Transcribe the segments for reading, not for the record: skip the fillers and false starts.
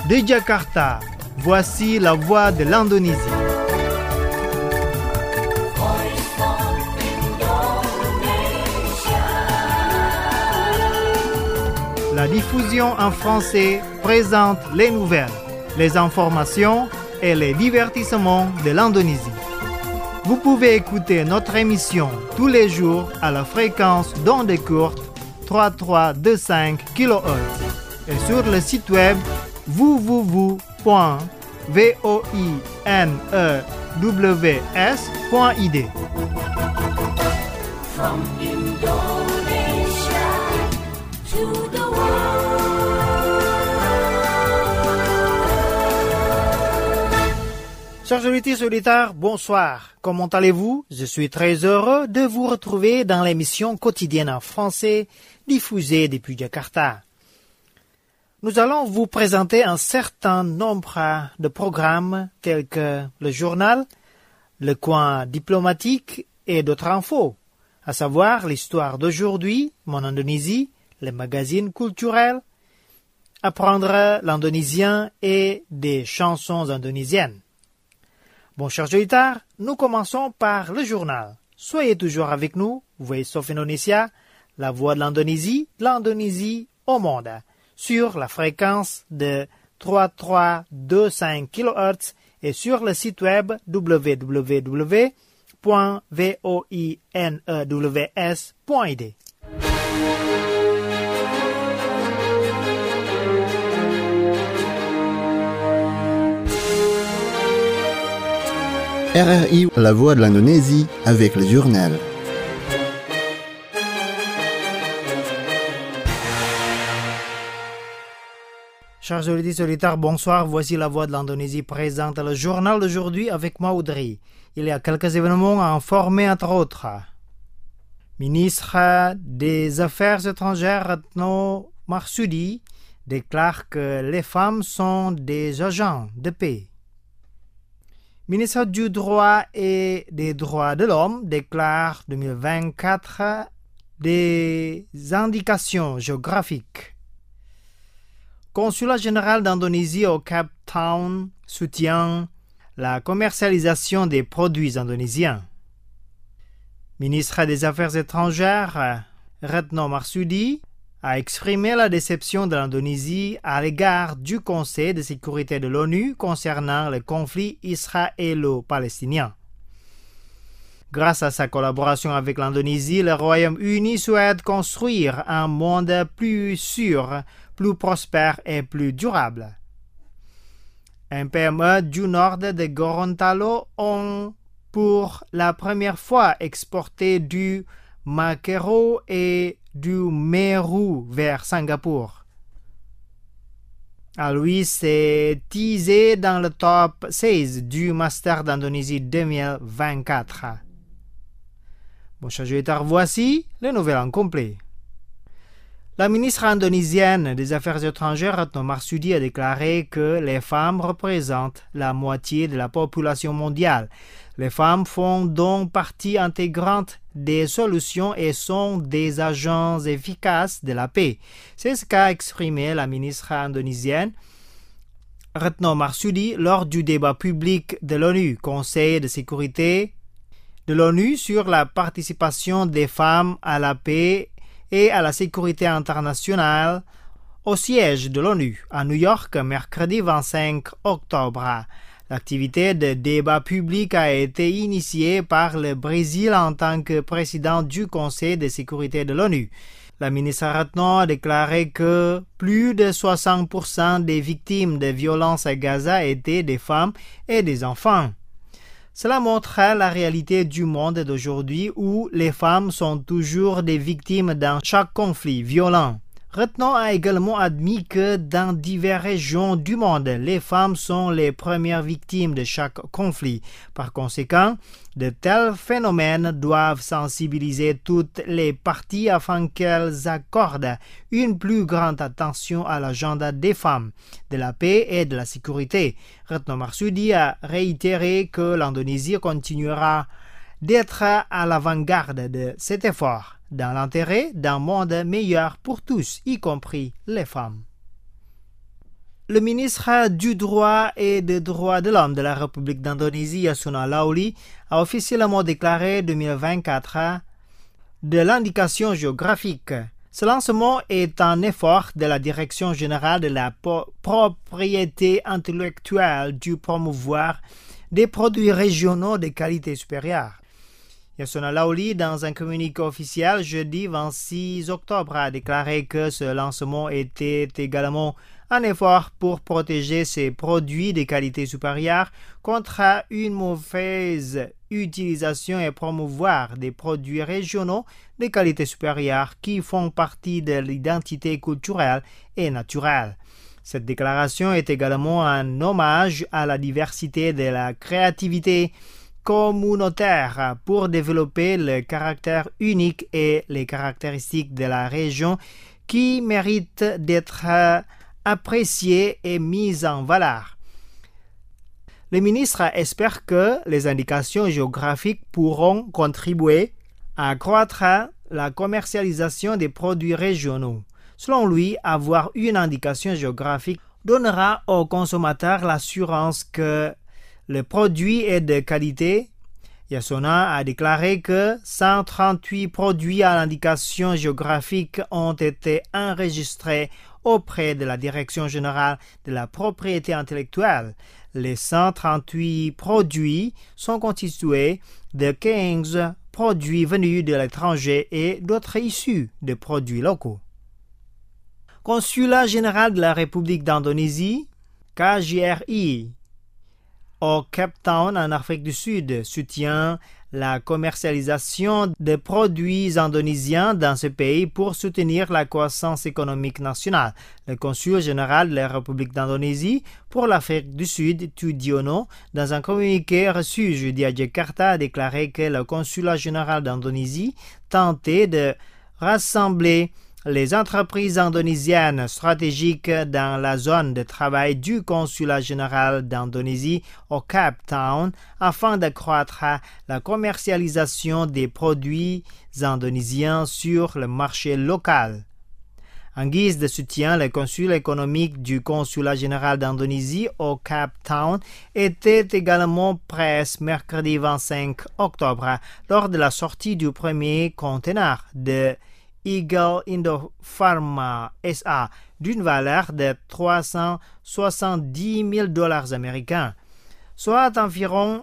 De Jakarta, voici la voix de l'Indonésie. La diffusion en français présente les nouvelles, les informations et les divertissements de l'Indonésie. Vous pouvez écouter notre émission tous les jours à la fréquence d'onde courte 3325 kHz et sur le site web www.voinews.id. From Indonesia to the Chers auditeurs, bonsoir. Comment allez-vous? Je suis très heureux de vous retrouver dans l'émission quotidienne en français diffusée depuis Jakarta. Nous allons vous présenter un certain nombre de programmes tels que le journal, le coin diplomatique et d'autres infos, à savoir l'histoire d'aujourd'hui, mon Indonésie, les magazines culturels, apprendre l'indonésien et des chansons indonésiennes. Bon, chers auditeurs, nous commençons par le journal. Soyez toujours avec nous, Voice of Indonesia, la voix de l'Indonésie au monde, sur la fréquence de 3325 kHz et sur le site web www.voinews.id. RRI, la voix de l'Indonésie, avec le journal. Chers auditeurs, bonsoir. Voici la voix de l'Indonésie présente le journal d'aujourd'hui avec moi, Audrey. Il y a quelques événements à informer entre autres. Ministre des Affaires étrangères Retno Marsudi déclare que les femmes sont des agents de paix. Ministre du droit et des droits de l'homme déclare 2024 des indications géographiques. Consulat général d'Indonésie au Cape Town soutient la commercialisation des produits indonésiens. Ministre des Affaires étrangères Retno Marsudi a exprimé la déception de l'Indonésie à l'égard du Conseil de sécurité de l'ONU concernant le conflit israélo-palestinien. Grâce à sa collaboration avec l'Indonésie, le Royaume-Uni souhaite construire un monde plus sûr, plus prospère et plus durable. Un PME du nord de Gorontalo ont pour la première fois exporté du maquereau et du mérou vers Singapour. Lui s'est teasé dans le top 16 du Master d'Indonésie 2024. Bon, chers auditeurs, voici les nouvelles en complet. La ministre indonésienne des Affaires étrangères, Retno Marsudi, a déclaré que les femmes représentent la moitié de la population mondiale. Les femmes font donc partie intégrante des solutions et sont des agents efficaces de la paix. C'est ce qu'a exprimé la ministre indonésienne Retno Marsudi lors du débat public de l'ONU, Conseil de sécurité de l'ONU sur la participation des femmes à la paix et à la sécurité internationale au siège de l'ONU à New York, mercredi 25 octobre. L'activité de débat public a été initiée par le Brésil en tant que président du Conseil de sécurité de l'ONU. La ministre Retno a déclaré que plus de 60% des victimes de violences à Gaza étaient des femmes et des enfants. Cela montre la réalité du monde d'aujourd'hui où les femmes sont toujours des victimes dans chaque conflit violent. Retno a également admis que dans diverses régions du monde, les femmes sont les premières victimes de chaque conflit. Par conséquent, de tels phénomènes doivent sensibiliser toutes les parties afin qu'elles accordent une plus grande attention à l'agenda des femmes, de la paix et de la sécurité. Retno Marsudi a réitéré que l'Indonésie continuera d'être à l'avant-garde de cet effort, dans l'intérêt d'un monde meilleur pour tous, y compris les femmes. Le ministre du droit et des droits de l'homme de la République d'Indonésie, Yasona Lawli, a officiellement déclaré 2024 de l'indication géographique. Ce lancement est un effort de la Direction générale de la propriété intellectuelle du promouvoir des produits régionaux de qualité supérieure. Yasona Lawli, dans un communiqué officiel jeudi 26 octobre, a déclaré que ce lancement était également un effort pour protéger ces produits de qualité supérieure contre une mauvaise utilisation et promouvoir des produits régionaux de qualité supérieure qui font partie de l'identité culturelle et naturelle. Cette déclaration est également un hommage à la diversité de la créativité communautaire pour développer le caractère unique et les caractéristiques de la région qui méritent d'être appréciées et mises en valeur. Le ministre espère que les indications géographiques pourront contribuer à accroître la commercialisation des produits régionaux. Selon lui, avoir une indication géographique donnera aux consommateurs l'assurance que le produit est de qualité. Yasona a déclaré que 138 produits à l'indication géographique ont été enregistrés auprès de la Direction générale de la propriété intellectuelle. Les 138 produits sont constitués de 15 produits venus de l'étranger et d'autres issus de produits locaux. Consulat général de la République d'Indonésie, KJRI, au Cape Town en Afrique du Sud, soutient la commercialisation de produits indonésiens dans ce pays pour soutenir la croissance économique nationale. Le consul général de la République d'Indonésie pour l'Afrique du Sud, Tudiono, dans un communiqué reçu jeudi à Jakarta, a déclaré que le consulat général d'Indonésie tentait de rassembler les entreprises indonésiennes stratégiques dans la zone de travail du consulat général d'Indonésie au Cape Town afin d'accroître la commercialisation des produits indonésiens sur le marché local. En guise de soutien, le consul économique du consulat général d'Indonésie au Cape Town était également presse mercredi 25 octobre lors de la sortie du premier conteneur de Eagle Indo-Pharma SA d'une valeur de 370 000 $ américains, soit environ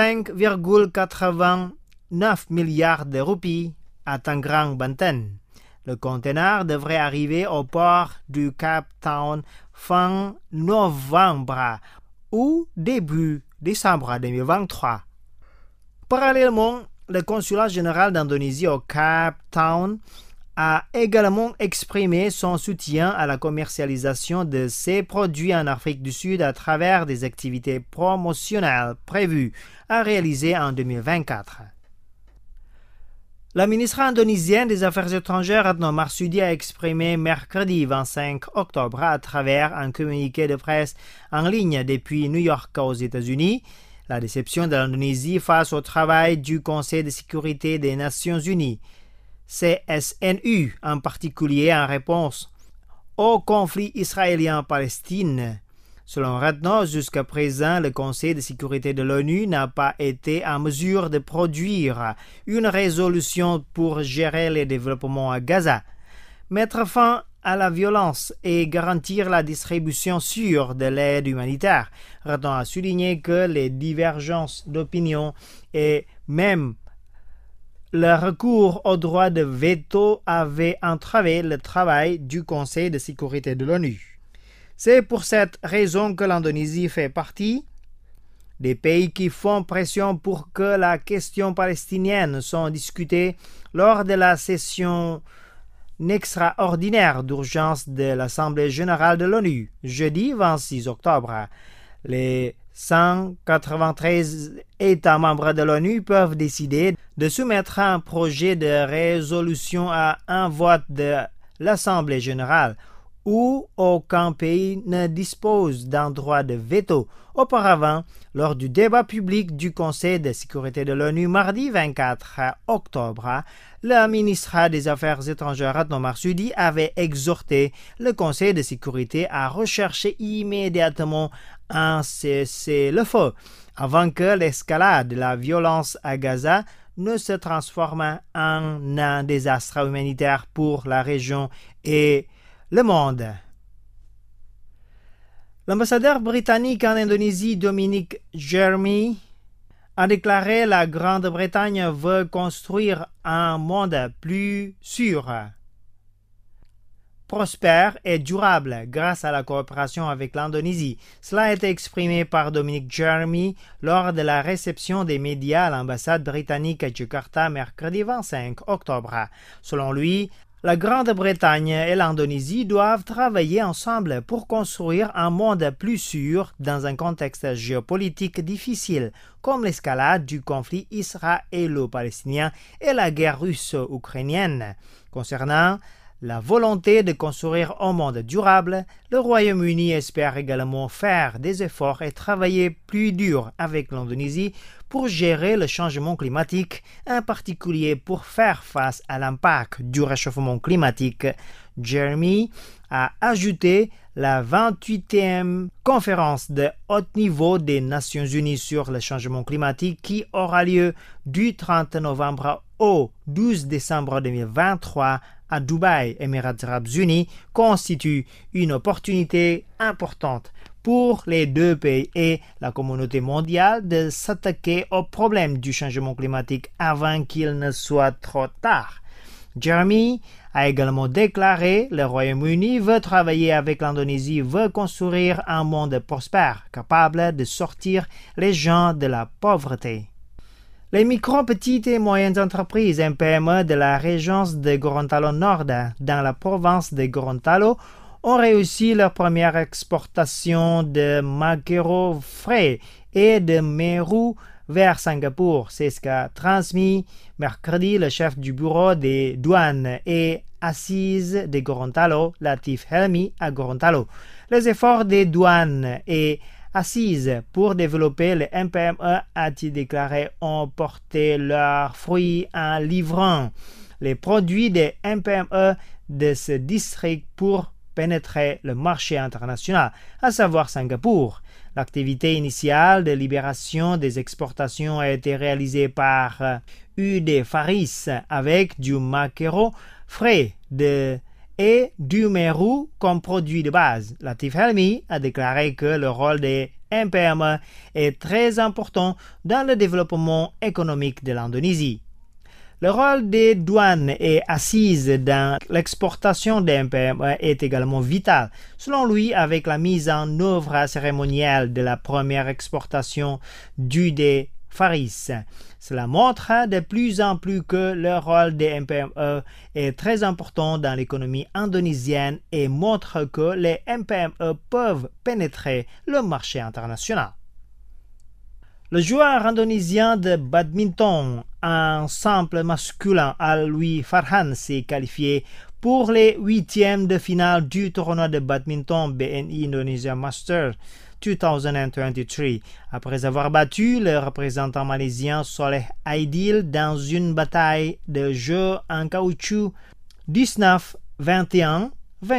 5,89 milliards de roupies à Tangerang, Banten. Le conteneur devrait arriver au port du Cape Town fin novembre ou début décembre 2023. Parallèlement, le consulat général d'Indonésie au Cape Town a également exprimé son soutien à la commercialisation de ces produits en Afrique du Sud à travers des activités promotionnelles prévues à réaliser en 2024. La ministre indonésienne des Affaires étrangères Retno Marsudi a exprimé mercredi 25 octobre à travers un communiqué de presse en ligne depuis New York aux États-Unis la déception de l'Indonésie face au travail du Conseil de sécurité des Nations Unies, CSNU, en particulier en réponse au conflit israélien-palestinien. Selon Retno, jusqu'à présent, le Conseil de sécurité de l'ONU n'a pas été en mesure de produire une résolution pour gérer le développement à Gaza, mettre fin à la violence et garantir la distribution sûre de l'aide humanitaire. Retno a souligné que les divergences d'opinion et même le recours au droit de veto avait entravé le travail du Conseil de sécurité de l'ONU. C'est pour cette raison que l'Indonésie fait partie des pays qui font pression pour que la question palestinienne soit discutée lors de la session extraordinaire d'urgence de l'Assemblée générale de l'ONU, jeudi 26 octobre. Les 193 États membres de l'ONU peuvent décider de soumettre un projet de résolution à un vote de l'Assemblée générale où aucun pays ne dispose d'un droit de veto. Auparavant, lors du débat public du Conseil de sécurité de l'ONU mardi 24 octobre, le ministre des Affaires étrangères Retno Marsudi avait exhorté le Conseil de sécurité à rechercher immédiatement un cessez-le-feu avant que l'escalade de la violence à Gaza ne se transforme en un désastre humanitaire pour la région et le monde. L'ambassadeur britannique en Indonésie, Dominic Jeremy, a déclaré que la Grande-Bretagne veut construire un monde plus sûr, prospère et durable grâce à la coopération avec l'Indonésie. Cela a été exprimé par Dominic Jeremy lors de la réception des médias à l'ambassade britannique à Jakarta mercredi 25 octobre. Selon lui, la Grande-Bretagne et l'Indonésie doivent travailler ensemble pour construire un monde plus sûr dans un contexte géopolitique difficile, comme l'escalade du conflit israélo-palestinien et la guerre russo-ukrainienne. Concernant la volonté de construire un monde durable, le Royaume-Uni espère également faire des efforts et travailler plus dur avec l'Indonésie pour gérer le changement climatique, en particulier pour faire face à l'impact du réchauffement climatique. Jeremy a ajouté la 28e conférence de haut niveau des Nations Unies sur le changement climatique qui aura lieu du 30 novembre au 12 décembre 2023 à Dubaï, Émirats arabes unis, constitue une opportunité importante pour les deux pays et la communauté mondiale de s'attaquer au problème du changement climatique avant qu'il ne soit trop tard. Jeremy a également déclaré que le Royaume-Uni veut travailler avec l'Indonésie, veut construire un monde prospère, capable de sortir les gens de la pauvreté. Les micro, petites et moyennes entreprises MPME de la région de Gorontalo Nord, dans la province de Gorontalo, ont réussi leur première exportation de maquereaux frais et de mérou vers Singapour. C'est ce qu'a transmis mercredi le chef du bureau des douanes et assises de Gorontalo, Latif Helmi, à Gorontalo. Les efforts des douanes et assises pour développer le MPME, a-t-il déclaré, ont porté leurs fruits en livrant les produits des MPME de ce district pour pénétrer le marché international, à savoir Singapour. L'activité initiale de libération des exportations a été réalisée par UD Faris avec du maquereau frais et du mérou comme produit de base. Latif Helmi a déclaré que le rôle des MPME est très important dans le développement économique de l'Indonésie. Le rôle des douanes et assises dans l'exportation des MPME est également vital. Selon lui, avec la mise en œuvre cérémonielle de la première exportation d'UD Faris, cela montre de plus en plus que le rôle des MPME est très important dans l'économie indonésienne et montre que les MPME peuvent pénétrer le marché international. Le joueur indonésien de badminton en simple masculin Alwi Farhan s'est qualifié pour les huitièmes de finale du tournoi de badminton BNI Indonesia Masters 2023 après avoir battu le représentant malaisien Soleh Aidil dans une bataille de jeu en caoutchouc 19-21,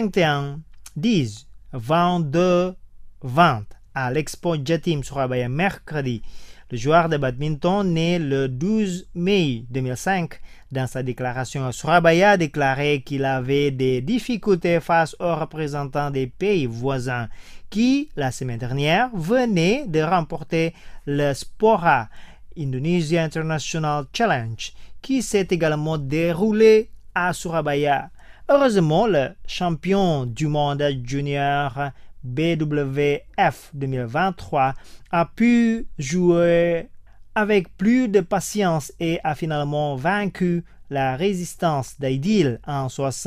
21-10, 22-20 à l'Expo Jatim Surabaya mercredi. Le joueur de badminton né le 12 mai 2005, dans sa déclaration à Surabaya, a déclaré qu'il avait des difficultés face aux représentants des pays voisins qui, la semaine dernière, venaient de remporter le Spora Indonesia International Challenge, qui s'est également déroulé à Surabaya. Heureusement, le champion du monde junior BWF 2023 a pu jouer avec plus de patience et a finalement vaincu la résistance d'Aidil en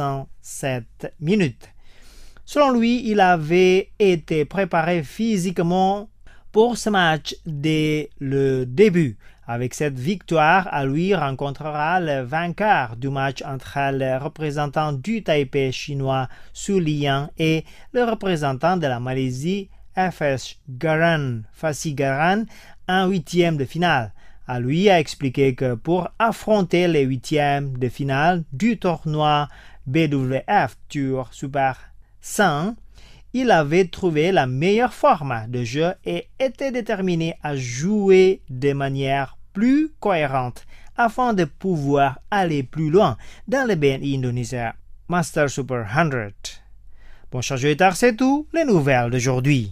67 minutes. Selon lui, il avait été préparé physiquement pour ce match dès le début. Avec cette victoire, Aloy rencontrera le vainqueur du match entre le représentant du Taipei chinois Su Liang et le représentant de la Malaisie FS Garan, Fassi Garan, en huitième de finale. Aloy a expliqué que pour affronter les huitièmes de finale du tournoi BWF Tour Super 100, il avait trouvé la meilleure forme de jeu et était déterminé à jouer de manière plus cohérente afin de pouvoir aller plus loin dans le BNI Indonesia Master Super 100. Bon, chers auditeurs, c'est tout, les nouvelles d'aujourd'hui.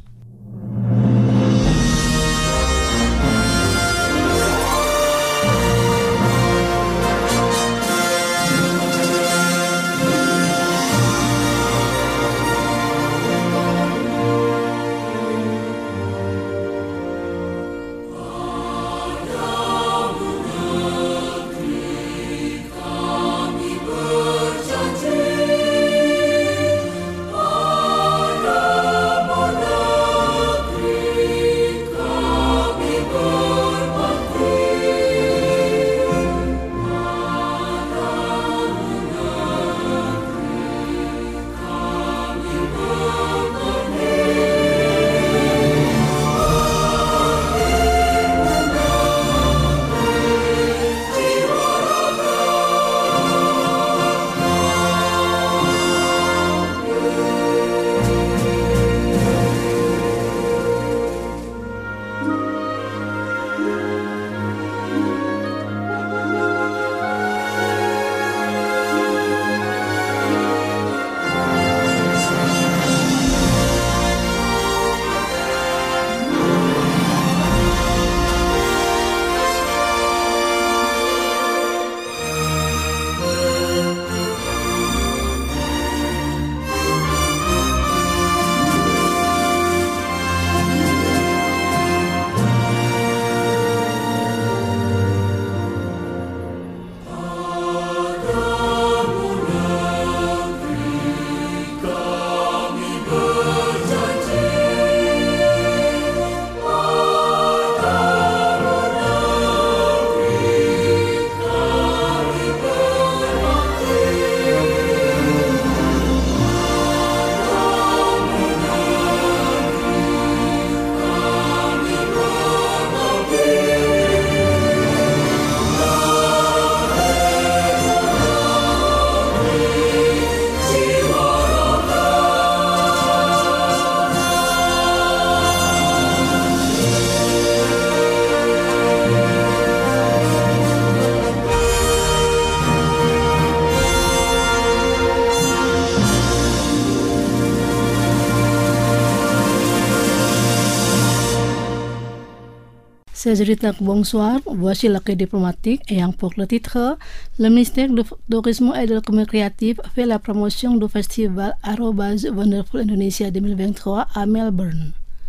Chers auditeurs, bonsoir. Voici l'accueil diplomatique ayant pour le titre le ministère du Tourisme et de l'économie créative fait la promotion du festival Arrobase Wonderful Indonesia 2023 à Melbourne.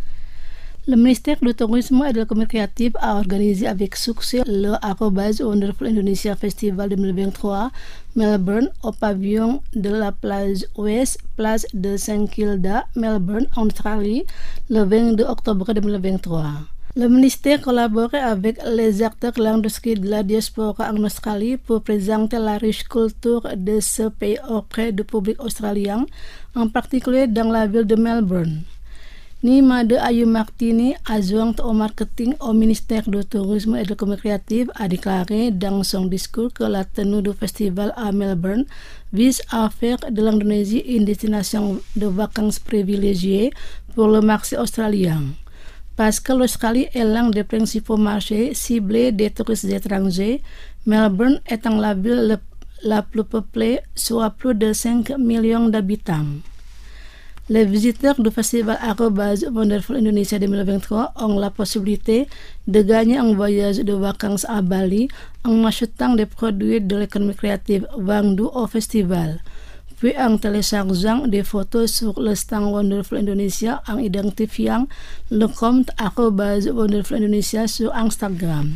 Le ministère du Tourisme et de l'économie créative a organisé avec succès le Arrobase Wonderful Indonesia Festival 2023 Melbourne au pavillon de la plage Ouest, place de Saint-Kilda, Melbourne, Australie, le 22 octobre 2023. Le ministère collabore avec les acteurs de l'industrie de la diaspora en Australie pour présenter la riche culture de ce pays auprès du public australien, en particulier dans la ville de Melbourne. Nimade Ayu Martini, adjointe au marketing au ministère du Tourisme et de l'économie créative, a déclaré dans son discours que la tenue du festival à Melbourne vise à faire de l'Indonésie une destination de vacances privilégiée pour le marché australien. Parce que l'Australie est l'un des principaux marchés ciblés des touristes étrangers, Melbourne étant la ville la plus peuplée, soit plus de 5 millions d'habitants. Les visiteurs du festival Arrobase Wonderful Indonesia 2023 ont la possibilité de gagner un voyage de vacances à Bali en achetant des produits de l'économie créative vendus au festival, puis en téléchargeant des photos sur le stand Wonderful Indonesia en identifiant le compte Arrobase Wonderful Indonesia sur Instagram.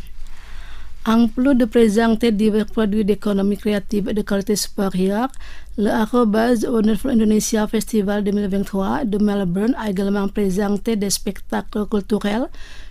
En plus de présenter divers produits d'économie créative de qualité supérieure, le Arrobase Wonderful Indonesia Festival 2023 de Melbourne a également présenté des spectacles culturels,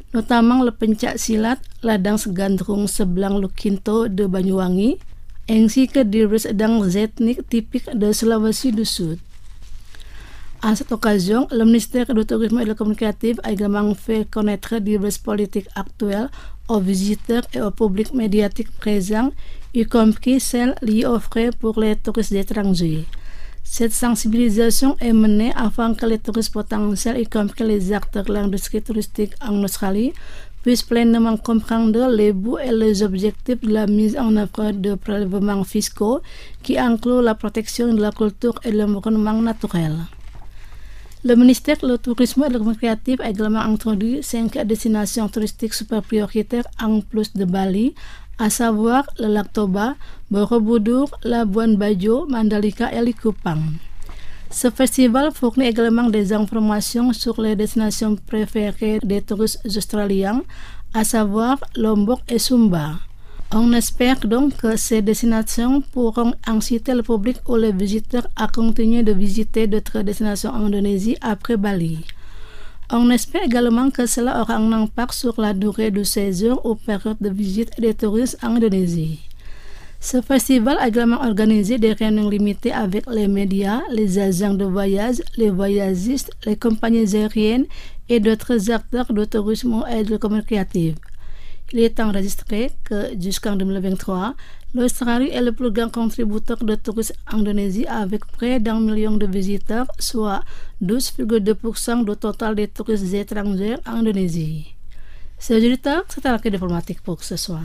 notamment le pencak silat, la danse gandrung sebelang Lukinto de Banyuwangi, ainsi que diverses danses ethniques typiques de Sulawesi du Sud. À cette occasion, le ministère du Tourisme et de la Communication a également fait connaître diverses politiques actuelles aux visiteurs et au public médiatique présent, y compris celles liées aux frais pour les touristes étrangers. Cette sensibilisation est menée afin que les touristes potentiels, y compris les acteurs de l'industrie touristique en Australie, puissent pleinement comprendre les buts et les objectifs de la mise en œuvre de prélèvements fiscaux qui incluent la protection de la culture et de l'environnement naturel. Le ministère du Tourisme et de la Communication a également introduit 5 destinations touristiques super prioritaires en plus de Bali, à savoir le Lac Toba, Borobudur, Labuan Bajo, Mandalika et Likupang. Ce festival fournit également des informations sur les destinations préférées des touristes australiens, à savoir Lombok et Sumba. On espère donc que ces destinations pourront inciter le public ou les visiteurs à continuer de visiter d'autres destinations en Indonésie après Bali. On espère également que cela aura un impact sur la durée du séjour ou période de visite des touristes en Indonésie. Ce festival a également organisé des réunions limitées avec les médias, les agents de voyage, les voyagistes, les compagnies aériennes et d'autres acteurs de tourisme et de communication. Il est enregistré que jusqu'en 2023, l'Australie est le plus grand contributeur de touristes en Indonésie avec près d'1 million de visiteurs, soit 12,2% du total des touristes étrangers en Indonésie. C'est la clé diplomatique pour ce soir.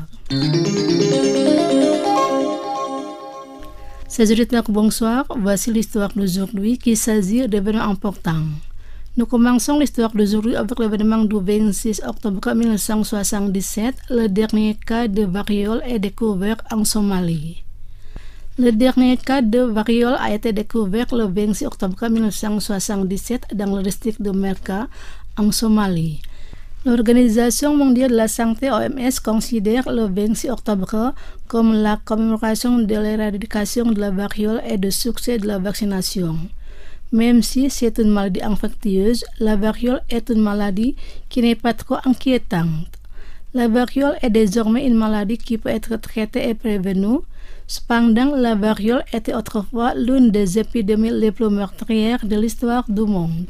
Chers auditeurs, bonsoir. Voici l'histoire d'aujourd'hui qui s'agit d'événements importants. Nous commençons l'histoire d'aujourd'hui avec l'événement du 26 octobre 1977. Le dernier cas de variole est découvert en Somalie. Le dernier cas de variole a été découvert le 26 octobre 1977 dans le district de Merka, en Somalie. L'Organisation mondiale de la santé OMS considère le 26 octobre comme la commémoration de l'éradication de la variole et du succès de la vaccination. Même si c'est une maladie infectieuse, la variole est une maladie qui n'est pas trop inquiétante. La variole est désormais une maladie qui peut être traitée et prévenue. Cependant, la variole était autrefois l'une des épidémies les plus meurtrières de l'histoire du monde.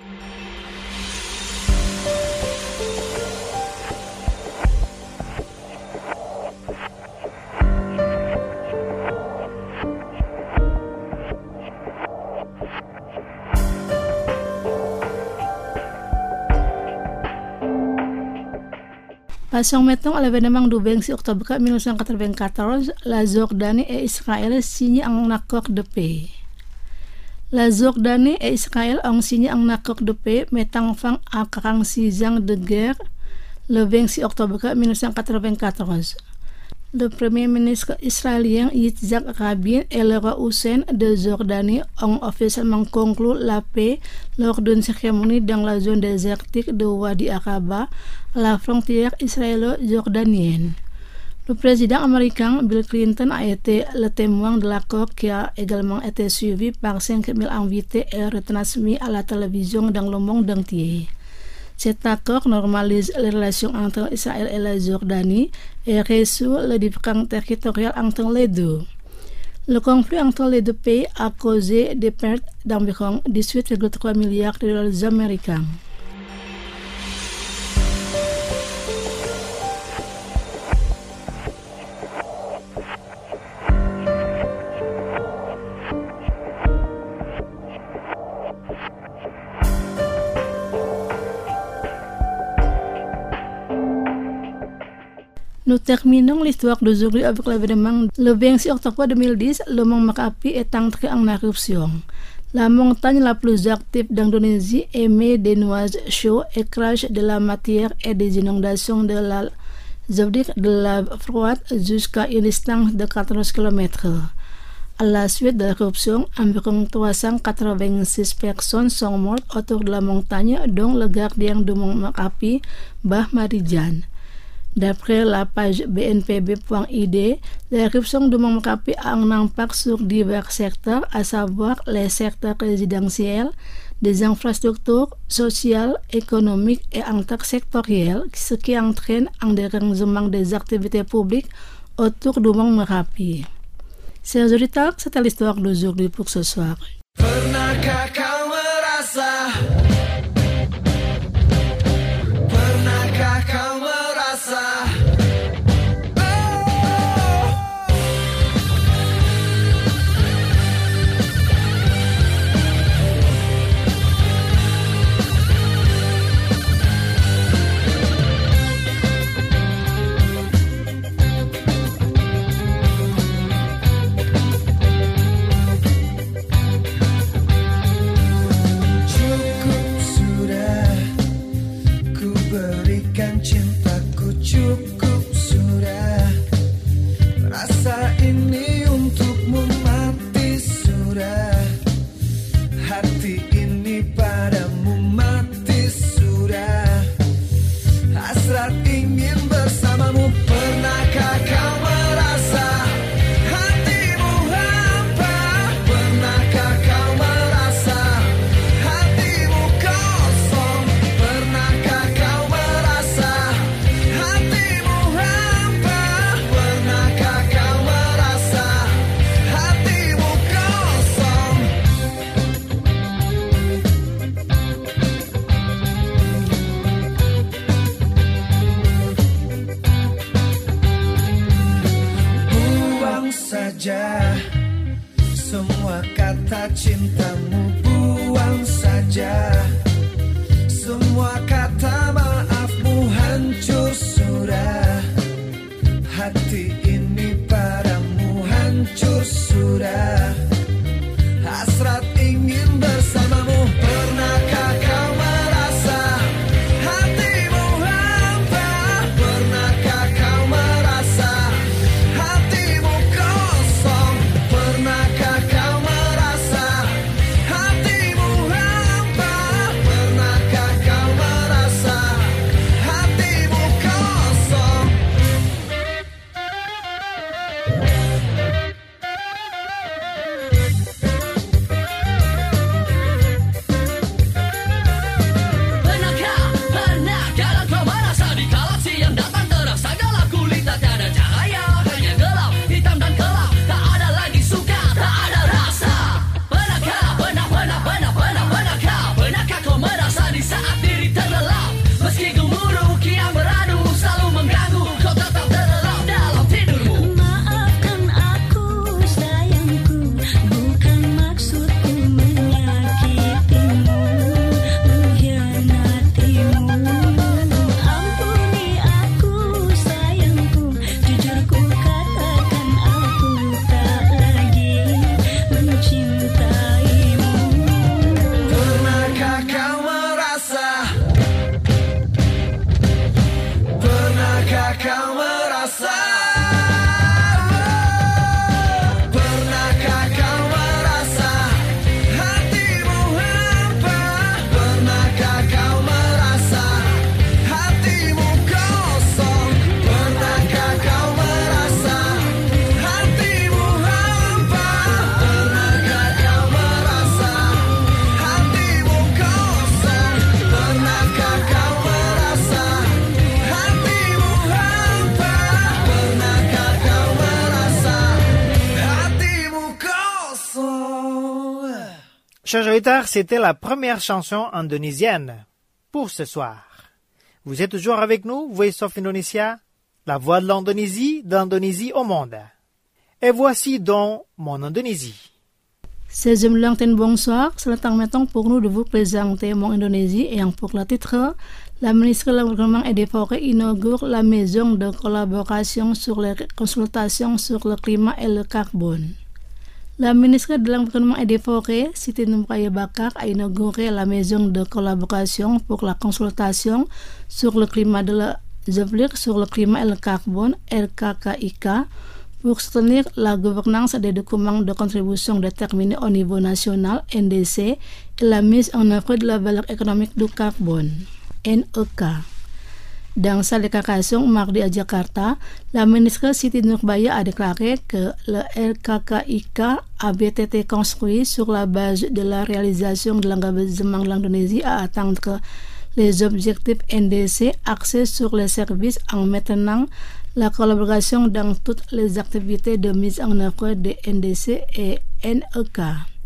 Passons maintenant à l'événement du 26 octobre 1994, la Jordanie et Israël signent un accord de paix. La Jordanie et Israël ont signé un accord de paix mettant fin à 46 ans de guerre le 26 octobre 1994. Le premier ministre israélien Yitzhak Rabin et le roi Hussein de Jordanie ont officiellement conclu la paix lors d'une cérémonie dans la zone désertique de Wadi Araba, à la frontière israélo-jordanienne. Le président américain Bill Clinton a été le témoin de l'accord qui a également été suivi par 5000 invités et retransmis à la télévision dans le monde entier. Cet accord normalise les relations entre Israël et la Jordanie et résout les différends territoriaux entre les deux. Le conflit entre les deux pays a causé des pertes d'environ 18,3 milliards de dollars américains. Nous terminons l'histoire d'aujourd'hui avec l'événement le 26 octobre 2010, le mont Merapi est entré en éruption. La montagne la plus active d'Indonésie émet des nuages chauds et crache de la matière et des inondations de lave froide jusqu'à une distance de 14 km. À la suite de l'éruption, environ 386 personnes sont mortes autour de la montagne, dont le gardien du mont Merapi, Bah Marijan. D'après la page bnpb.id, l'éruption du mont Merapi a un impact sur divers secteurs, à savoir les secteurs résidentiels, des infrastructures sociales, économiques et intersectorielles, ce qui entraîne un dérangement des activités publiques autour du Mont Merapi. Chers auditeurs, c'était l'histoire d'aujourd'hui pour ce soir. Pernahkah kau merasa? Pernahkah kau merasa? Cukup sudah, rasa ini untukmu mati sudah, hati ini padamu mati sudah, hasrat ingin bersamamu. Pernahkah kau merasa hatimu hampa? Pernahkah kau merasa hatimu kosong? Pernahkah kau merasa hatimu hampa? Pernahkah kau merasa hatimu kosong? Buang saja semua kata cintamu, buang saja semua kata maafmu, hancur sudah hati ini padamu, hancur sudah, hasrat ingin bersamamu. Pernahkah kau merasa hatimu hampa? Pernahkah kau merasa hatimu kosong? Pernahkah kau merasa hatimu hampa? Pernahkah kau merasa hatimu kosong? Pernahkah kau merasa di kala siang datang terasa gelap gulita, tiada cahaya, hanya gelap, hitam dan gelap, tak ada lagi suka, tak ada rasa. Pernahkah kau merasa di saat diri terlelap, meski gemuruh kian beradu, selalu mengganggu, kau tetap terlelap dalam tidurmu. Maafkan aku sayangku, bukan maksudku menyakitimu, mengkhianatimu. Ampuni aku sayangku, jujur ku katakan aku tak lagi mencintaimu. Pernahkah kau merasa? Pernahkah kau merasa? Pernahkah kau merasa hatimu hampa? Pernahkah kau merasa hatimu kosong? Pernahkah kau merasa hatimu hampa? Pernahkah kau merasa hatimu kosong? Pernahkah kau merasa hatimu hampa? Pernahkah kau merasa hatimu kosong? Chers auditeurs, c'était la première chanson indonésienne pour ce soir. Vous êtes toujours avec nous, Voice of Indonesia, la voix de l'Indonésie au monde. Et voici donc mon Indonésie. Chers amis l'antenne, bonsoir. C'est le temps maintenant pour nous de vous présenter mon Indonésie et pour le titre, la ministre de l'Environnement et des Forêts inaugure la maison de collaboration sur les consultations sur le climat et le carbone. La ministre de l'Environnement et des Forêts, Siti Nurbaya Bakar, a inauguré la maison de collaboration pour la consultation sur le climat sur le climat et le carbone, RKKIK, pour soutenir la gouvernance des documents de contribution déterminés au niveau national, NDC, et la mise en œuvre de la valeur économique du carbone, NEK. Dans sa déclaration mardi à Jakarta, la ministre Siti Nurbaya a déclaré que le LKKIK avait été construit sur la base de la réalisation de l'engagement de l'Indonésie à atteindre les objectifs NDC axés sur les services en maintenant la collaboration dans toutes les activités de mise en œuvre des NDC et NEK.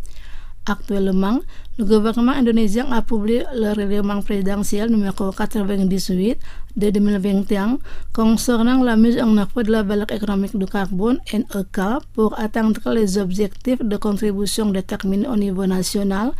Actuellement, le gouvernement indonésien a publié le règlement présidentiel numéro 98 de 2021 concernant la mise en œuvre de la valeur économique du carbone NEK pour atteindre les objectifs de contribution déterminés au niveau national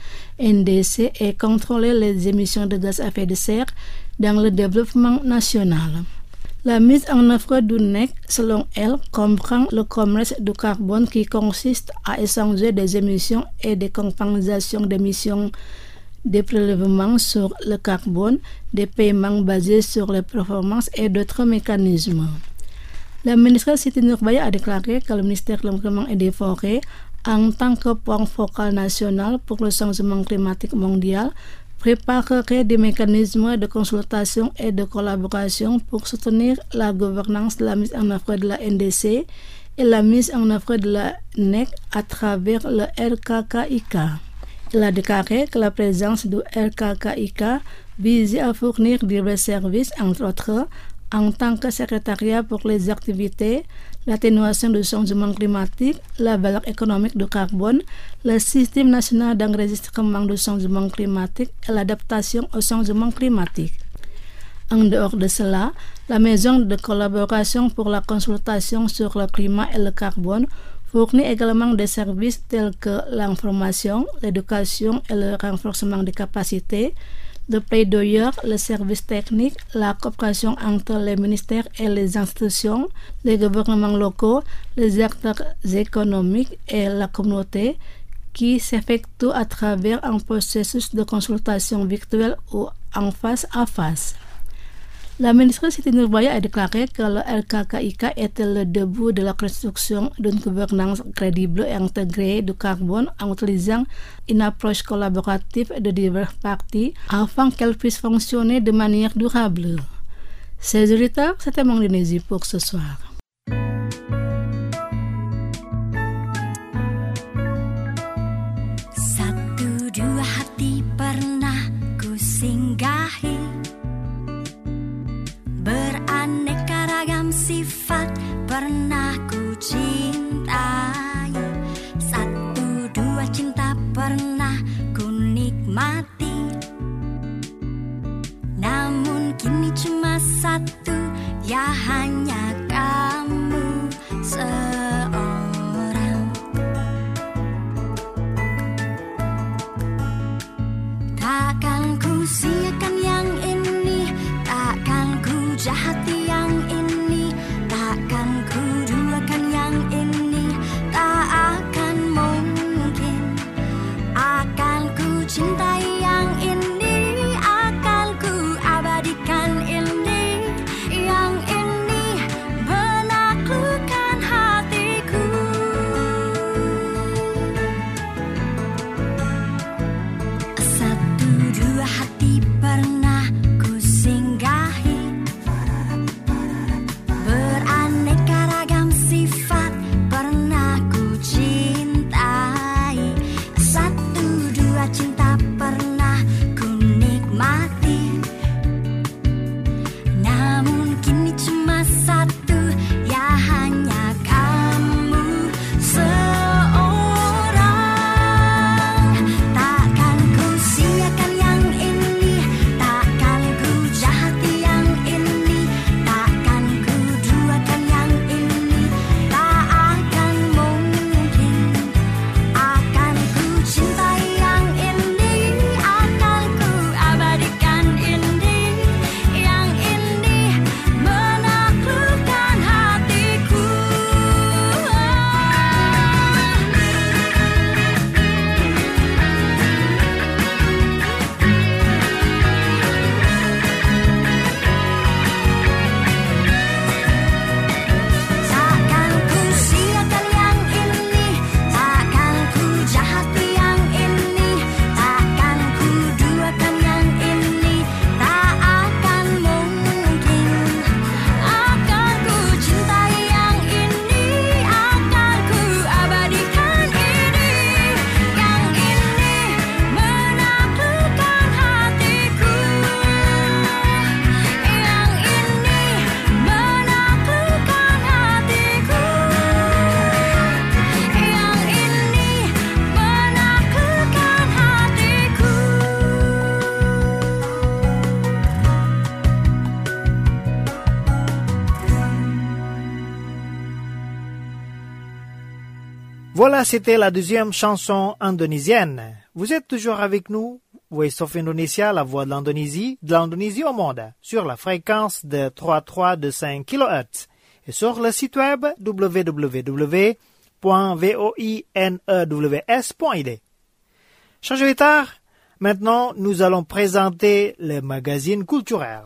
NDC et contrôler les émissions de gaz à effet de serre dans le développement national. La mise en œuvre du NEC, selon elle, comprend le commerce du carbone qui consiste à échanger des émissions et des compensations d'émissions, des prélèvements sur le carbone, des paiements basés sur les performances et d'autres mécanismes. La ministre Siti Nurbaya a déclaré que le ministère de l'Environnement et des Forêts, en tant que point focal national pour le changement climatique mondial, préparerait des mécanismes de consultation et de collaboration pour soutenir la gouvernance de la mise en œuvre de la NDC et la mise en œuvre de la NEC à travers le LKKIK. Il a déclaré que la présence du LKKIK visait à fournir divers services, entre autres, en tant que secrétariat pour les activités, l'atténuation du changement climatique, la valeur économique du carbone, le système national d'enregistrement du changement climatique et l'adaptation au changement climatique. En dehors de cela, la maison de collaboration pour la consultation sur le climat et le carbone fournit également des services tels que l'information, l'éducation et le renforcement des capacités, le plaidoyer, le service technique, la coopération entre les ministères et les institutions, les gouvernements locaux, les acteurs économiques et la communauté qui s'effectue à travers un processus de consultation virtuelle ou en face à face. La ministre Siti Nurbaya a déclaré que le LKKIK était le début de la construction d'une gouvernance crédible et intégrée du carbone en utilisant une approche collaborative de diverses parties afin qu'elle puisse fonctionner de manière durable. Chers auditeurs, c'était mon Indonésie pour ce soir. Satu dua hati pernah ku singgahi, beraneka ragam sifat pernah ku cintai. Satu dua cinta pernah ku nikmati, namun kini cuma satu, ya hanya kamu seorang. Takkan ku siakan yang ini, takkan ku jahati yang ini, takkan ku duakan yang ini, tak akan mungkin. Akan ku cintai yang ini, akan ku abadikan ini, yang ini Voilà, c'était la deuxième chanson indonésienne. Vous êtes toujours avec nous, Voice of Indonesia, la voix de l'Indonésie au monde, sur la fréquence de 3325 kHz et sur le site web www.voinews.id. Chers auditeurs, maintenant nous allons présenter le magazine culturel.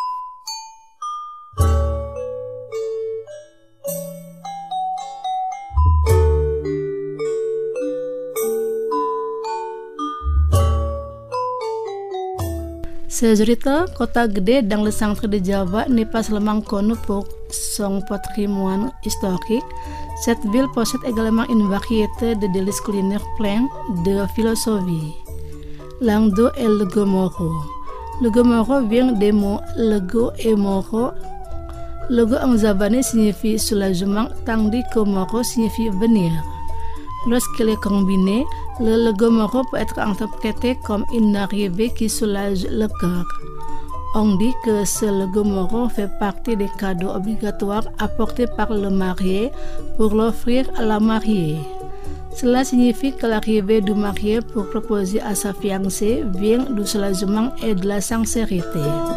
Cerita, kota gede dans le centre de Java n'est pas seulement connue pour son patrimoine historique. Cette ville possède également une variété de délices culinaires pleines de philosophie. Langue d'eau est le Gomoro. Le Gomoro vient des mots lego et moro. Lego en javanais signifie soulagement, tandis que moro signifie venir. Lorsqu'elle est combinée, le Gomoro peut être interprété comme une arrivée qui soulage le cœur. On dit que ce Gomoro fait partie des cadeaux obligatoires apportés par le marié pour l'offrir à la mariée. Cela signifie que l'arrivée du marié pour proposer à sa fiancée vient du soulagement et de la sincérité.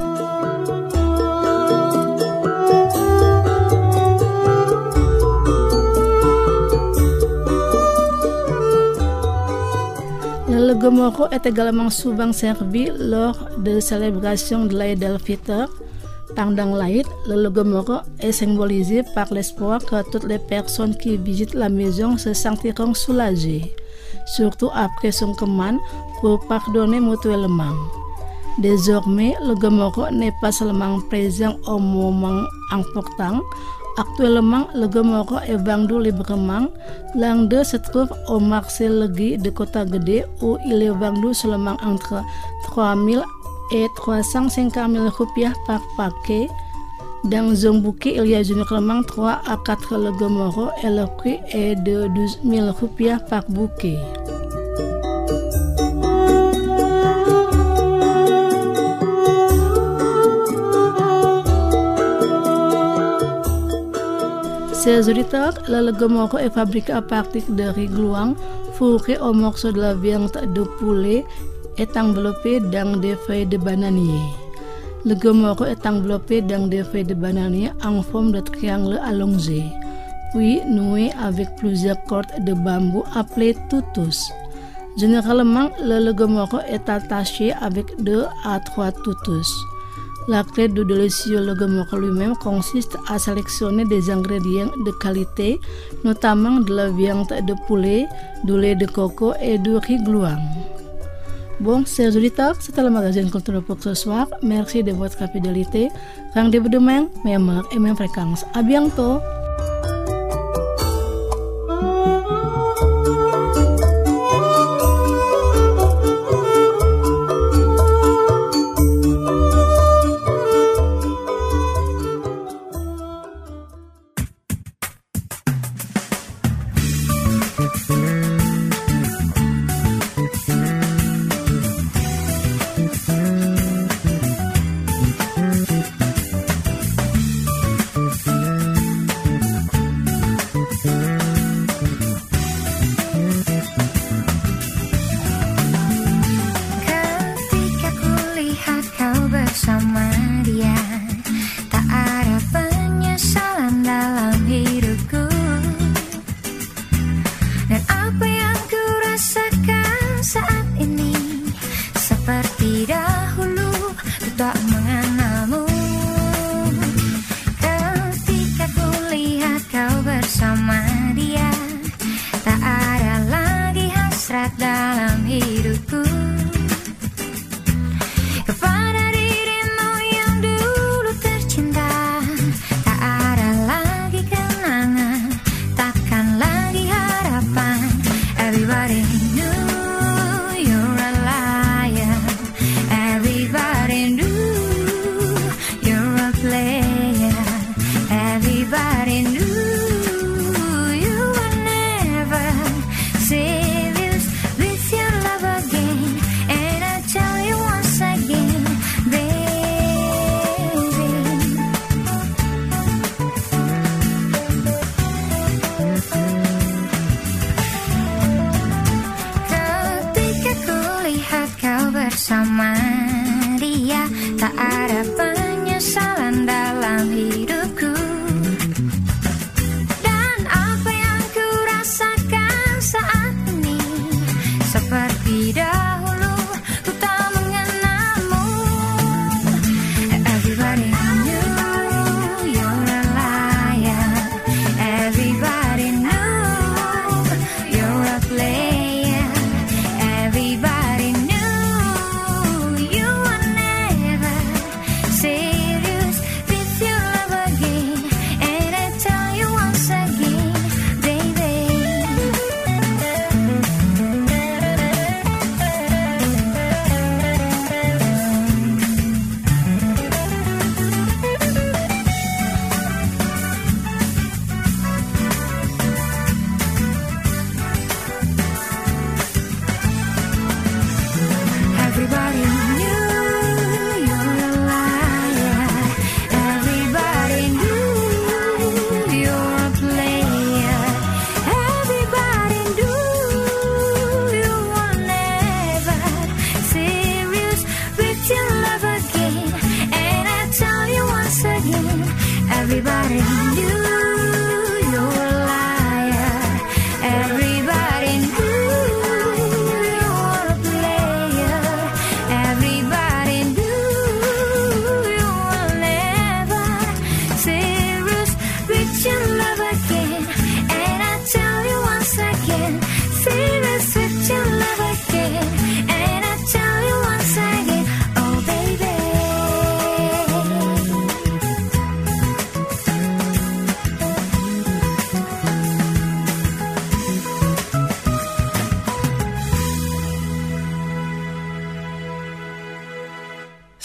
Le Gomoro est également souvent servi lors de célébrations de l'Aïd al-Fitr. Pendant l'Aïd, le Gomoro est symbolisé par l'espoir que toutes les personnes qui visitent la maison se sentiront soulagées, surtout après son commande, pour pardonner mutuellement. Désormais, le Gomoro n'est pas seulement présent au moment important. Actuellement, le Gomoro est vendu librement. L'un d'eux se trouve au marché Legi de Kota Gede où il est vendu seulement entre 3 000 et 350 000 rupiah par paquet. Dans un bouquet, il y a généralement 3 à 4 le Gomoro et le prix est de 12 000 rupiah par bouquet. Ces auditeurs, le Gomoro est fabriqué à partir de riz gluant, fourré au morceau de la viande de poulet et enveloppé dans des feuilles de bananier. Le Gomoro est enveloppé dans des feuilles de bananier en forme de triangle allongé, puis noué avec plusieurs cordes de bambou appelées tutus. Généralement, le Gomoro est attaché avec 2 à 3 tutus. La clé du délicieux Gomoro lui-même consiste à sélectionner des ingrédients de qualité, notamment de la viande de poulet, du lait de coco et du riz gluant. Bon, chers auditeurs, c'était le magazine culturel pour ce soir. Merci de votre fidélité. Rendez-vous demain, même heure et même fréquence. À bientôt.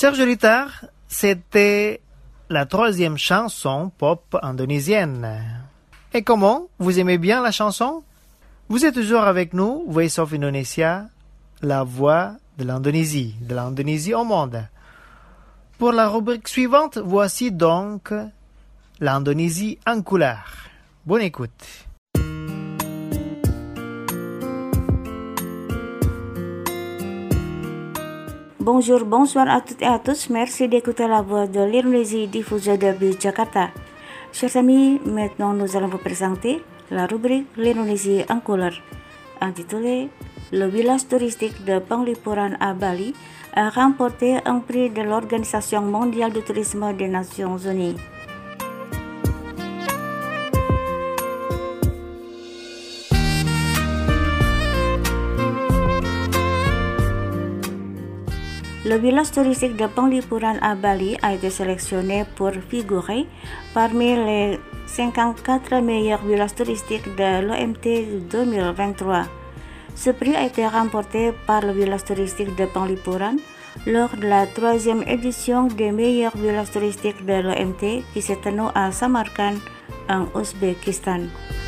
Chers auditeurs, c'était la 3e chanson pop indonésienne. Et comment? Vous aimez bien la chanson? Vous êtes toujours avec nous, Voice of Indonesia, la voix de l'Indonésie au monde. Pour la rubrique suivante, voici donc l'Indonésie en couleur. Bonne écoute. Bonjour, bonsoir à toutes et à tous. Merci d'écouter la voix de l'Indonésie diffusée depuis Jakarta. Chers amis, maintenant nous allons vous présenter la rubrique l'Indonésie en couleur, intitulée Le village touristique de Penglipuran à Bali a remporté un prix de l'Organisation mondiale du tourisme des Nations Unies. Le village touristique de Penglipuran à Bali a été sélectionné pour figurer parmi les 54 meilleurs villages touristiques de l'OMT 2023. Ce prix a été remporté par le village touristique de Penglipuran lors de la 3e édition des meilleurs villages touristiques de l'OMT qui s'est tenue à Samarkand, en Ouzbékistan.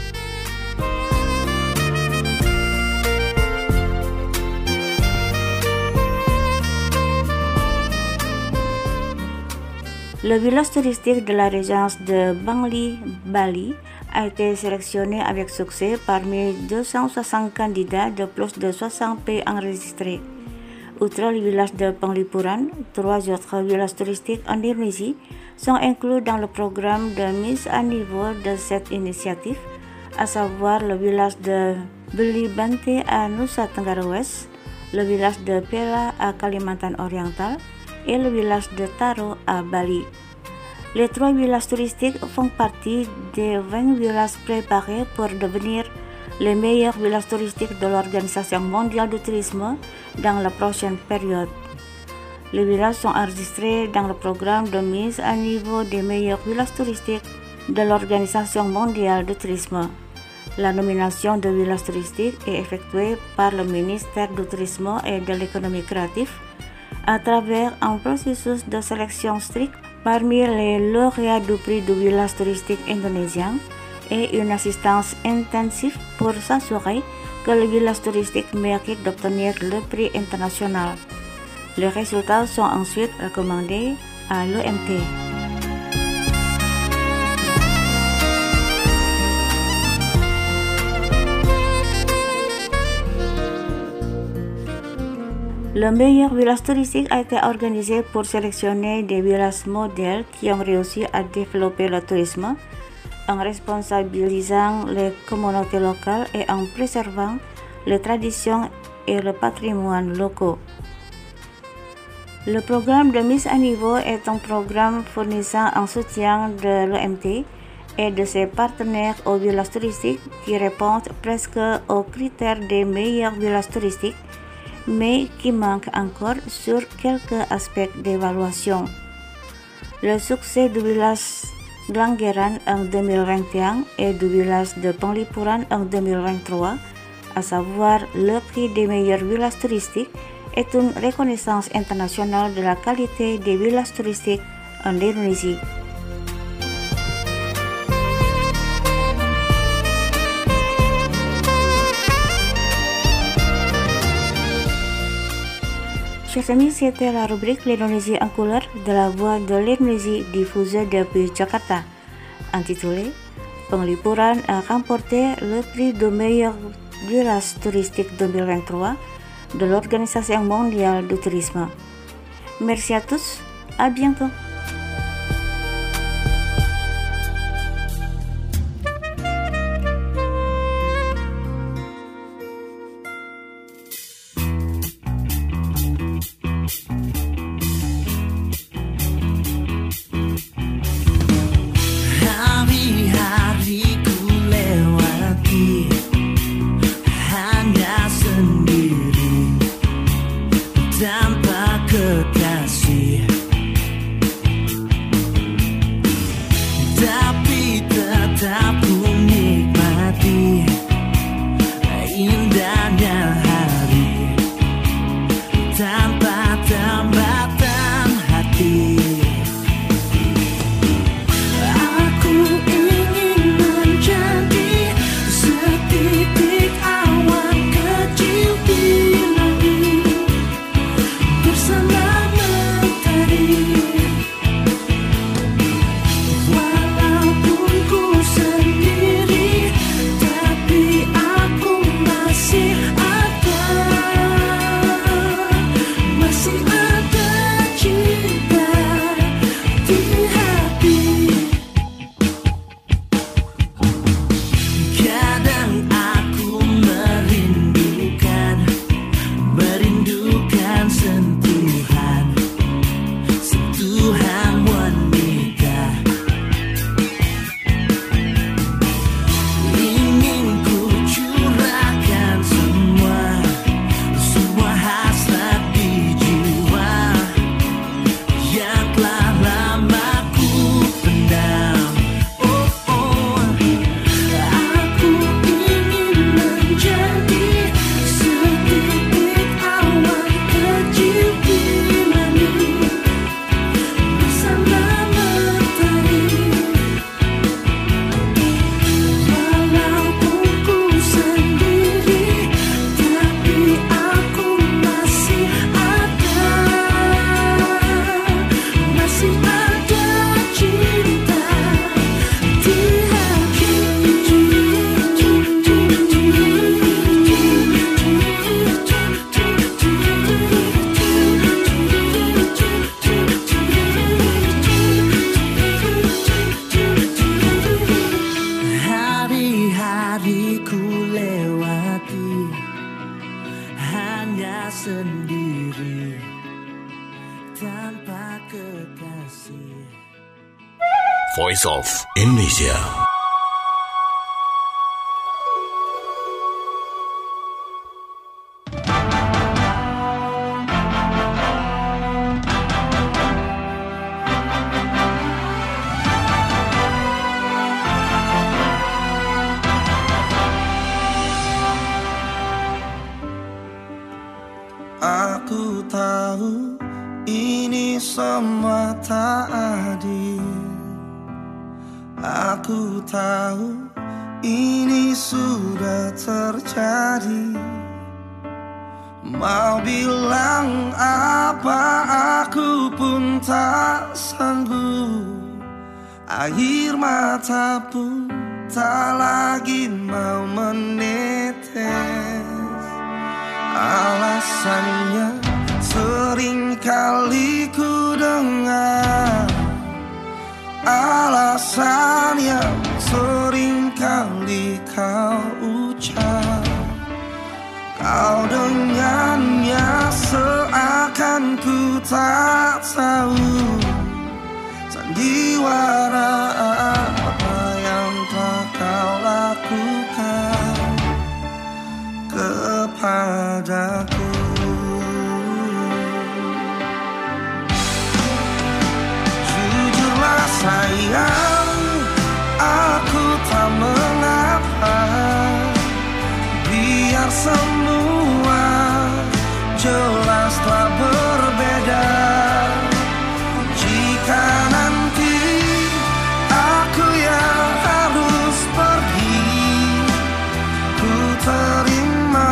Le village touristique de la régence de Bangli, Bali, a été sélectionné avec succès parmi 260 candidats de plus de 60 pays enregistrés. Outre le village de Penglipuran, 3 autres villages touristiques en Indonésie sont inclus dans le programme de mise à niveau de cette initiative, à savoir le village de Belibante à Nusa Tenggara Ouest, le village de Pela à Kalimantan Oriental et le village de Taro à Bali. Les 3 villages touristiques font partie des 20 villages préparés pour devenir les meilleurs villages touristiques de l'Organisation mondiale du tourisme dans la prochaine période. Les villages sont enregistrés dans le programme de mise à niveau des meilleurs villages touristiques de l'Organisation mondiale du tourisme. La nomination de villages touristiques est effectuée par le ministère du tourisme et de l'économie créative à travers un processus de sélection strict parmi les lauréats du prix du village touristique indonésien et une assistance intensive pour s'assurer que le village touristique mérite d'obtenir le prix international. Les résultats sont ensuite recommandés à l'OMT. Le meilleur village touristique a été organisé pour sélectionner des villages modèles qui ont réussi à développer le tourisme en responsabilisant les communautés locales et en préservant les traditions et le patrimoine locaux. Le programme de mise à niveau est un programme fournissant un soutien de l'OMT et de ses partenaires aux villages touristiques qui répondent presque aux critères des meilleurs villages touristiques, mais qui manque encore sur quelques aspects d'évaluation. Le succès du village Glanggeran en 2021 et du village de Penglipuran en 2023, à savoir le prix des meilleurs villages touristiques, est une reconnaissance internationale de la qualité des villages touristiques en Indonésie. Chers amis, c'était la rubrique l'Indonésie en couleur de la voix de l'Indonésie diffusée depuis Jakarta, intitulée Penglipuran a remporté le prix du meilleur village touristique 2023 de l'Organisation mondiale du tourisme. Merci à tous, à bientôt. hari ku lewati hanya sendiri tanpa kekasih. Voice of Indonesia. Aku tahu ini semua tak adil. Aku tahu ini sudah terjadi. Mau bilang apa aku pun tak sanggup. Air mata pun tak lagi mau menetes. Alasannya sering kali ku dengar, alasan yang sering kali kau ucap. Kau dengannya seakan ku tak tahu sandiwara apa yang telah kau lakukan kepadaku. Jujurlah sayang, aku tak mengapa. Biar semua jelas telah berbeda. Jika nanti aku yang harus pergi, ku terima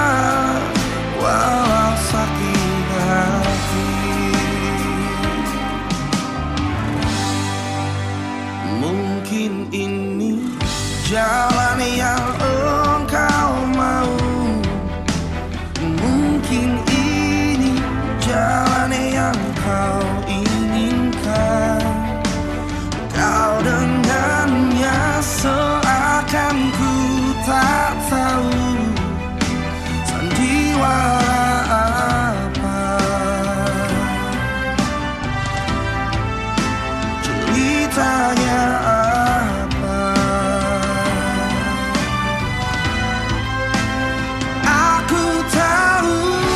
walau sakit hati. Mungkin ini jalan yang engkau mau, mungkin ini jalan yang kau inginkan. Kau dengannya seakan ku tak tahu sandiwara apa, ceritanya apa. Aku tahu,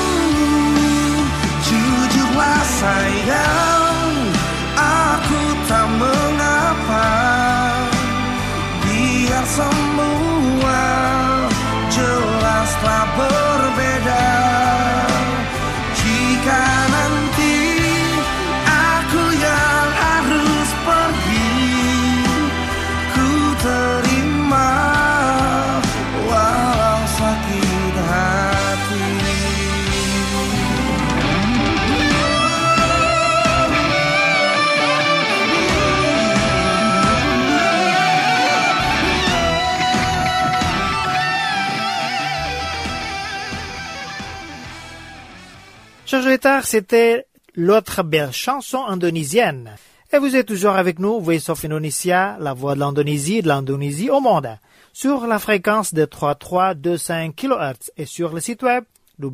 jujurlah sayang, aku tak mengapa. Biar semua jelas telah berbeda. Jika nanti aku yang harus pergi, ku terima walau sakit hati. Chers auditeurs, c'était l'autre belle chanson indonésienne. Et vous êtes toujours avec nous, Voice of Indonesia, la voix de l'Indonésie au monde, sur la fréquence de 3325 kHz et sur le site web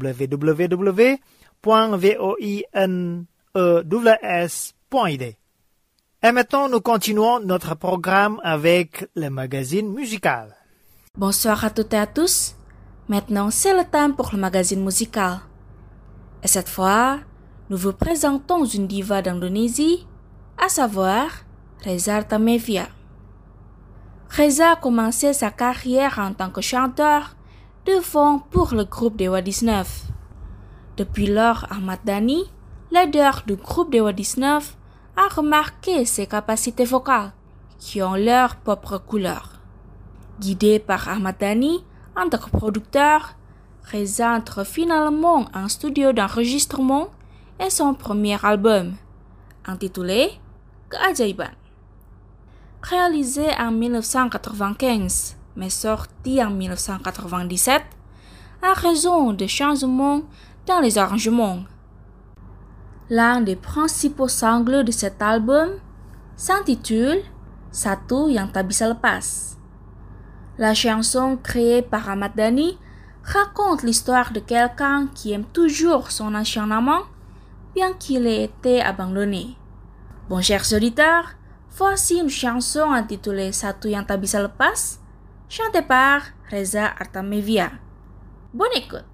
www.voinews.id. Et maintenant, nous continuons notre programme avec le magazine musical. Bonsoir à toutes et à tous. Maintenant, c'est le temps pour le magazine musical. Et cette fois, nous vous présentons une diva d'Indonésie, à savoir Reza Artamevia. Reza a commencé sa carrière en tant que chanteur de fond pour le groupe Dewa 19. Depuis lors, Ahmad Dhani, leader du groupe Dewa 19, a remarqué ses capacités vocales qui ont leur propre couleur. Guidé par Ahmad Dhani en tant que producteur, Reza entre finalement en studio d'enregistrement et son premier album, intitulé Keajaiban. Réalisé en 1995, mais sorti en 1997, à raison de changements dans les arrangements. L'un des principaux singles de cet album s'intitule Satu Yang Tak Bisa Lepas. La chanson créée par Ahmad Dhani raconte l'histoire de quelqu'un qui aime toujours son ancien amant, bien qu'il ait été abandonné. Bon, chers auditeurs, voici une chanson intitulée Satu Yang Tak Bisa Lepas, chantée par Reza Artamevia. Bonne écoute.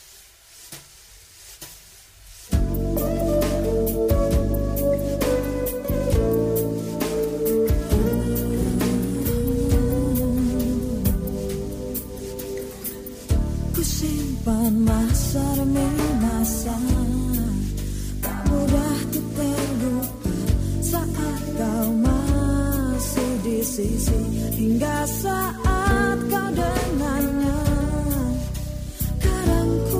Kusimpan masa demi masa, tak mudah untuk terlupa saat kau masih di sisi, hingga saat kau dengannya. Kadang ku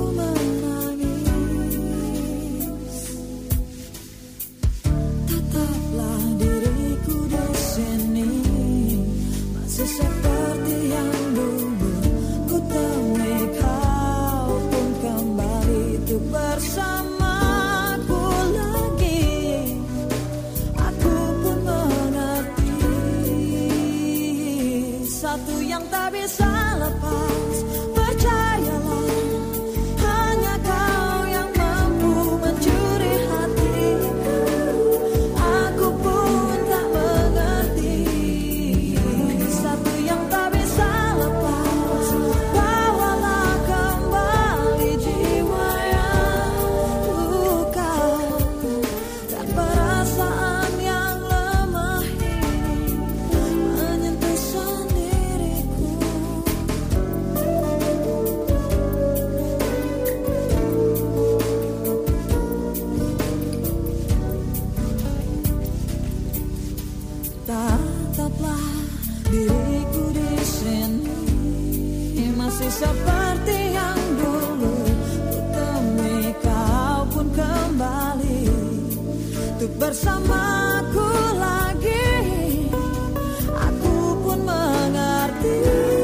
menangis, tetaplah diriku di sini, masih seperti yang dulu ku temui kau pun kembali untuk bersamaku lagi. Aku pun mengerti satu yang tak bisa lepas. Percayalah, hanya kau yang mampu mencuri hatiku. Aku pun tak mengerti satu yang tak bisa lepas. Bawalah kembali jiwa yang luka dan perasaan yang lemah ini menyentuh sendiriku. Tataplah diriku di sini, masih seperti yang dulu ku temui kau pun kembali untuk bersamaku lagi. Aku pun mengerti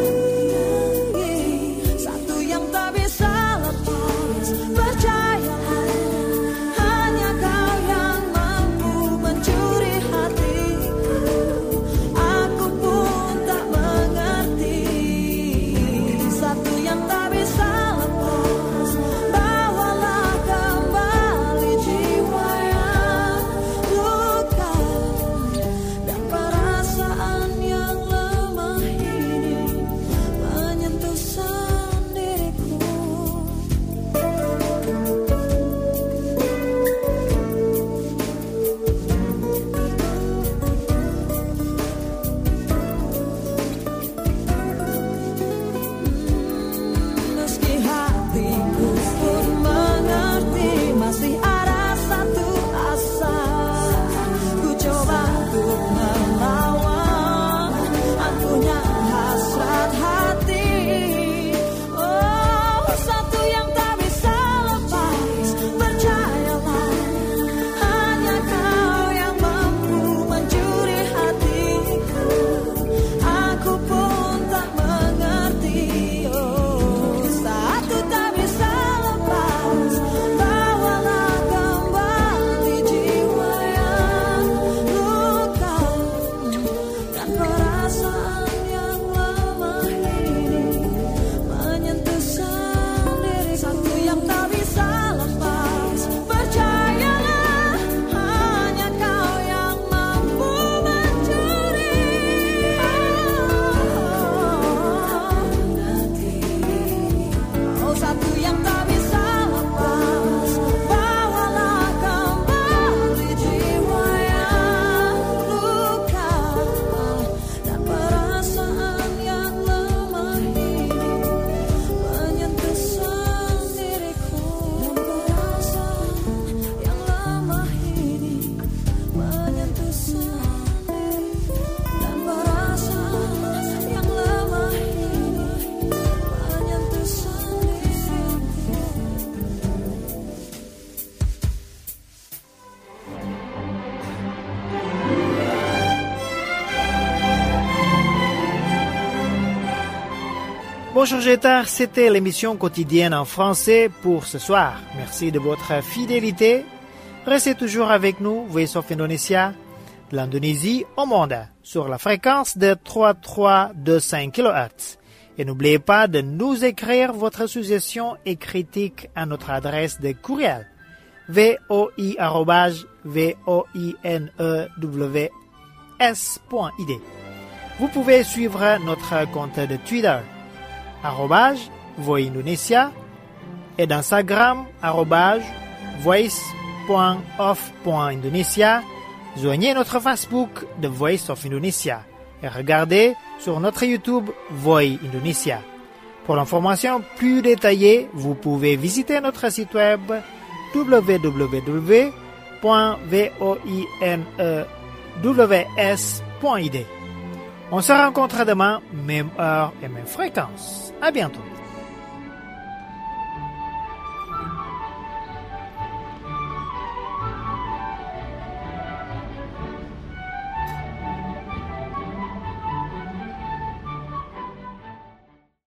satu yang tak bisa lepas. Percayalah, hanya kau yang mampu mencuri hatiku. Aku pun tak mengerti satu yang tak bisa lepas. Bawalah kembali jiwa yang luka dan perasaan yang lemah ini menyentuh sendiriku. Meski hatiku pun mengerti, masih ada satu asa. Ku coba untuk melawan ampuhnya hasrat hati. Oh, satu yang tak bisa lepas. Percayalah, hanya kau yang mampu mencuri hatiku. Aku pun tak mengerti. Oh, satu tak bisa lepas. Bawalah kembali jiwa yang luka dan perasaan yang lemah ini menyentuh sendiri. Satu yang tak bisa lepas. Percayalah, hanya kau yang mampu mencuri. Oh, satu yang tak bisa lepas. Bawalah kembali jiwa yang luka dan perasaan yang lemah ini menyentuh sendiriku. Dan perasaan yang lemah ini menyentuh sendiriku. Dan perasaan yang lemah ini menyentuh sendiriku. Bonjour Jetar, c'était l'émission quotidienne en français pour ce soir. Merci de votre fidélité. Restez toujours avec nous, Voice of Indonesia, de l'Indonésie au monde, sur la fréquence de 3325 kHz. Et n'oubliez pas de nous écrire votre suggestion et critique à notre adresse de courriel voi@voinews.id. Vous pouvez suivre notre compte de Twitter @voindonesia et d'Instagram @voice.off.indonesia. Joignez notre Facebook The Voice of Indonesia et regardez sur notre YouTube Voi Indonesia. Pour l'information plus détaillée, vous pouvez visiter notre site web www.voinews.id. On se rencontre demain, même heure et même fréquence. À bientôt.